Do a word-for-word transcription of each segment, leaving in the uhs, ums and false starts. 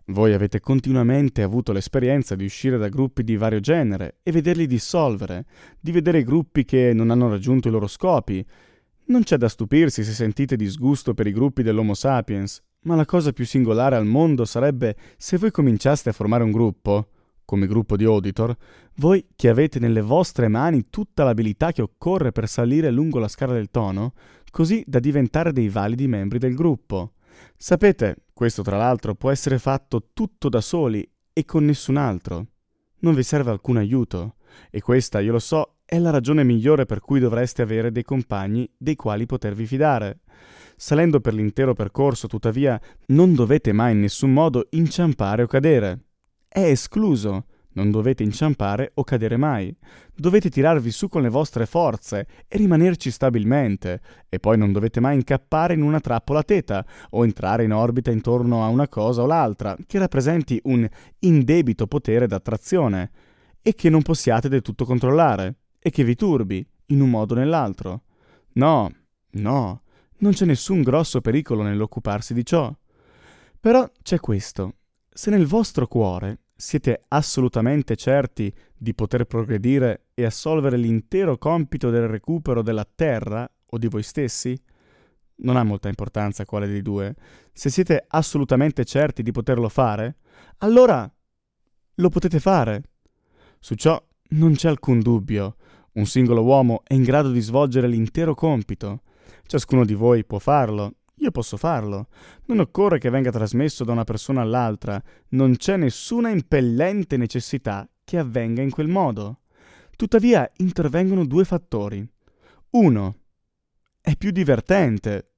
Voi avete continuamente avuto l'esperienza di uscire da gruppi di vario genere e vederli dissolvere, di vedere gruppi che non hanno raggiunto i loro scopi. Non c'è da stupirsi se sentite disgusto per i gruppi dell'Homo sapiens, ma la cosa più singolare al mondo sarebbe se voi cominciaste a formare un gruppo, come gruppo di auditor, voi che avete nelle vostre mani tutta l'abilità che occorre per salire lungo la scala del tono, così da diventare dei validi membri del gruppo. Sapete, questo tra l'altro può essere fatto tutto da soli e con nessun altro. Non vi serve alcun aiuto, e questa, io lo so, è la ragione migliore per cui dovreste avere dei compagni dei quali potervi fidare. Salendo per l'intero percorso, tuttavia, non dovete mai in nessun modo inciampare o cadere. È escluso. Non dovete inciampare o cadere mai. Dovete tirarvi su con le vostre forze e rimanerci stabilmente, e poi non dovete mai incappare in una trappola teta o entrare in orbita intorno a una cosa o l'altra che rappresenti un indebito potere d'attrazione e che non possiate del tutto controllare e che vi turbi in un modo o nell'altro. No, no, non c'è nessun grosso pericolo nell'occuparsi di ciò. Però c'è questo. Se nel vostro cuore siete assolutamente certi di poter progredire e assolvere l'intero compito del recupero della terra o di voi stessi, non ha molta importanza quale dei due, se siete assolutamente certi di poterlo fare, allora lo potete fare. Su ciò non c'è alcun dubbio. Un singolo uomo è in grado di svolgere l'intero compito. Ciascuno di voi può farlo. Io posso farlo. Non occorre che venga trasmesso da una persona all'altra. Non c'è nessuna impellente necessità che avvenga in quel modo. Tuttavia intervengono due fattori. Uno, è più divertente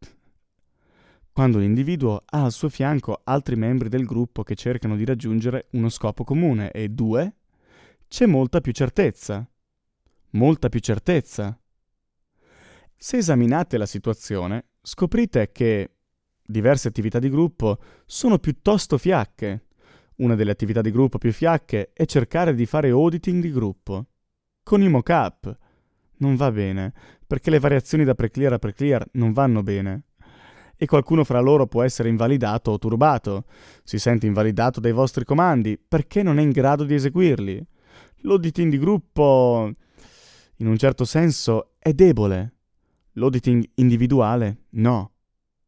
quando l'individuo ha al suo fianco altri membri del gruppo che cercano di raggiungere uno scopo comune, e due, c'è molta più certezza. Molta più certezza. Se esaminate la situazione, scoprite che diverse attività di gruppo sono piuttosto fiacche. Una delle attività di gruppo più fiacche è cercare di fare auditing di gruppo. Con i mock-up non va bene, perché le variazioni da pre-clear a pre-clear non vanno bene. E qualcuno fra loro può essere invalidato o turbato. Si sente invalidato dai vostri comandi perché non è in grado di eseguirli. L'auditing di gruppo, in un certo senso, è debole. L'auditing individuale, no.